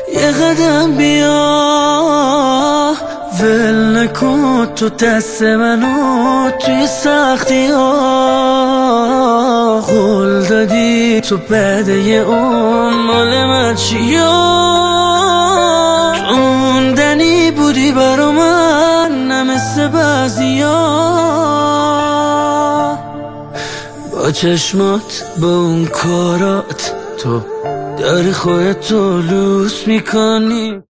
یه قدم بیا ول نکن تو دست منو توی سختی ها. قول دادی تو بعد اون مال من چیا؟ تو موندنی بودی برا من نه مثل بعضیا. با چشمات با اون کارات تو داری خودتو لوس میکنی.